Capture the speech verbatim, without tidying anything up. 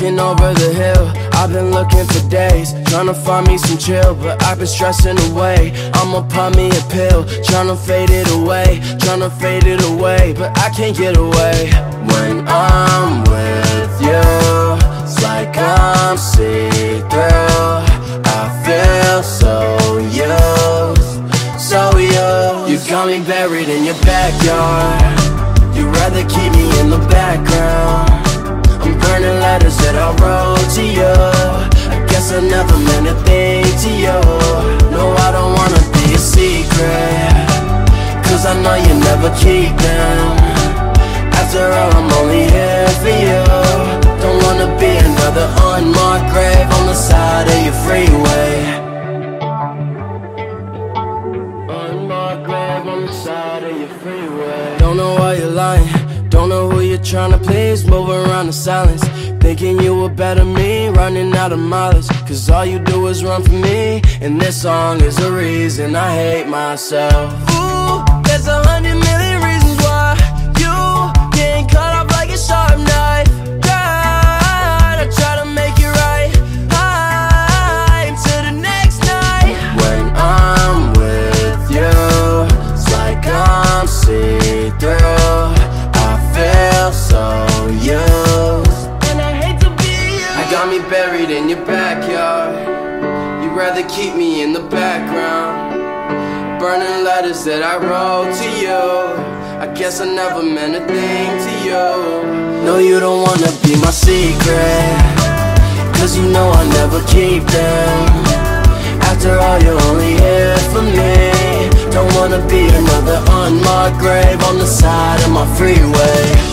looking over the hill. I've been looking for days, trying to find me some chill, but I've been stressing away. I'ma pop me a pill, trying to fade it away, trying to fade it away, but I can't get away. When I'm with you, it's like I'm see-through. I feel so used, so used. You got me buried in your backyard. You'd rather keep me in the background. I'm burning letters that I wrote to you. I guess I never meant a thing to you. No, I don't wanna be a secret, cause I know you never keep them. After all, I'm only here for you. Don't wanna be another unmarked grave on the side of your freeway. Unmarked grave on the side of your freeway. Don't know why you're lying, don't know who you're trying to please. Moving around in silence, thinking you were better me. Running out of mileage, cause all you do is run from me. And this song is the reason I hate myself. Ooh, there's a hundred million reasons why you getting cut off like a sharp knife. God, I try to make it right. High into the next night. When I'm with you, it's like I'm see-through. I feel so used, and I hate to be you. I got me buried in your backyard. You'd rather keep me in the background. Burning letters that I wrote to you. I guess I never meant a thing to you. No, you don't wanna be my secret, cause you know I never keep them. After all, you're only here for me. Don't wanna be another unmarked grave on the side of my freeway.